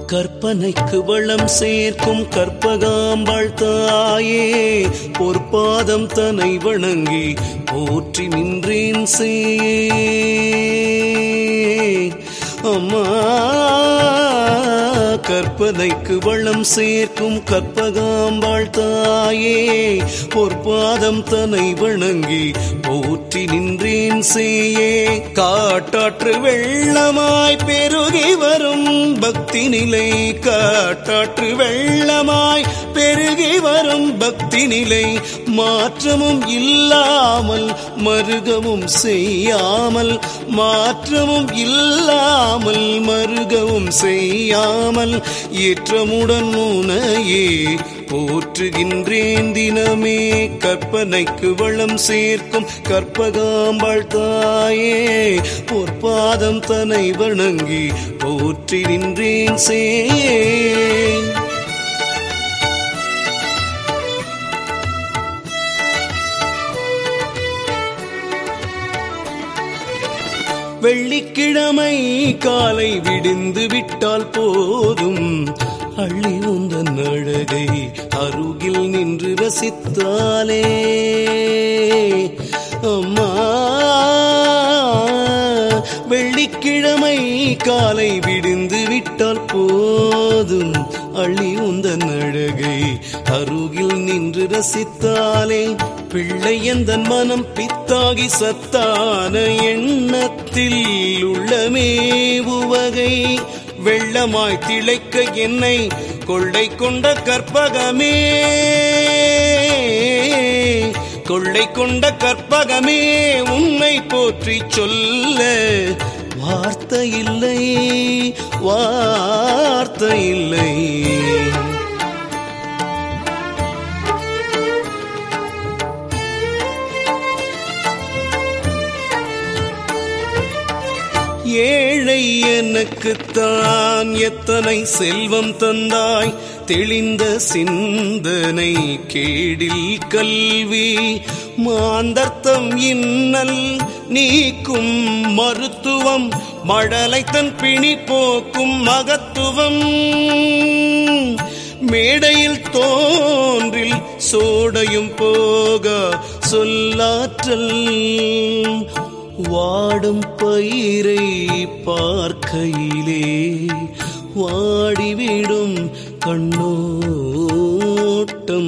கற்பனைக்கு வளம் சேர்க்கும் கற்பகாம்பாள் தாயே, பொற்பாதம் தன்னை வணங்கி போற்றி நின்றேன் சேயே. அம்மா கற்பனைக்கு வளம் சேர்க்கும் கற்பகாம்பாள் தாயே, பொற்பாதம் தன்னை வணங்கி போற்றி நின்றேன் சேயே. காட்டாற்று வெள்ளமாய் பெருகி வரும் பக்தி நிலை, காட்டாற்று வெள்ளமாய் பெருகி வரும் பக்தி நிலை, மாற்றமும் இல்லாமல் மருகவும் செய்யாமல், மாற்றமும் இல்லாமல் மருகவும் செய்யாமல், ஏற்றமுடன் உனையே போற்றுகின்றேன் தினமே. கற்பனைக்கு வளம் சேர்க்கும் கற்பகாம்பாள் தாயே, பொற்பாதம் தன்னை வணங்கி போற்றி நின்றேன் சேயே. வெள்ளிக்கிழமை காலை விடிந்து விட்டால் போதும், அள்ளி உந்தன் அழகை அருகில் நின்று ரசித்தாலே. அம்மா வெள்ளிக்கிழமை காலை விடிந்து விட்டால் போதும், அள்ளி உந்தன் அழகை அருகில் நின்று ரசித்தாலே. பிள்ளை எந்தன் மனம் பித்தாகி சத்தான எண்ணத்தில் உள்ளமே உவகை, வெள்ளமாய் திளைக்க என்னை கொள்ளை கொண்ட கற்பகமே, கொள்ளை கொண்ட கற்பகமே, உன்னை போற்றி சொல்ல வார்த்தை இல்லை, வார்த்தை இல்லை. ஏழை எனக்குத்தான் எத்தனை செல்வம் தந்தாய், தெளிந்த சிந்தனை கேடில் கல்வி, மாந்தர்த்தம் இன்னல் நீக்கும் மருத்துவம், மழலை தன் பிணி போக்கும் மகத்துவம், மேடையில் தோன்றில் சோடையும் போக சொல்லாற்றல், வாடும் பயிரை பார்க்கையிலே வாடிவிடும் கண்ணோட்டம்.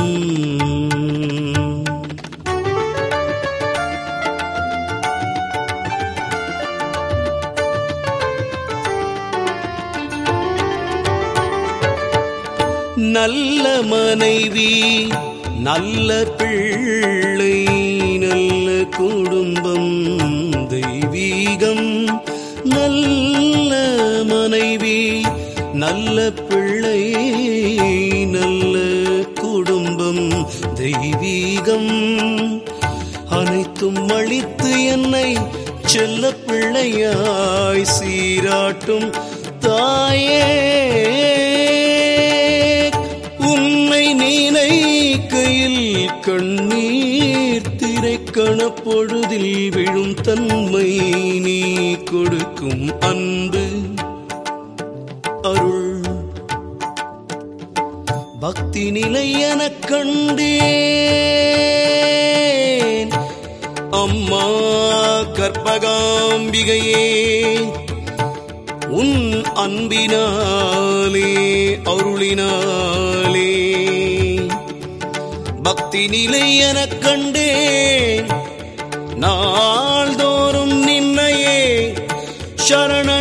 நல்ல மனைவி, நல்ல பிள்ளை, நல்ல குடும்பம் தெய்வீகம். நல்ல மனைவி, நல்ல பிள்ளை, நல்ல குடும்பம் தெய்வீகம். அனைத்தும் அளித்து என்னை செல்ல பிள்ளையாய் சீராட்டும் தாயே, உன்னை நினைக்கையில் கண்ணீர் திரைக்கண பொழுதில் விழும் தன்மை, நீ கொடுக்கும் அன்பு அருள் பக்தி நிலை எனக் கண்டேன். அம்மா கற்பகாம்பிகையே, உன் அன்பினாலே அருளினாலே பக்தி நிலை எனக் கண்டேன். நாள்தோறும் நின்னையே சரண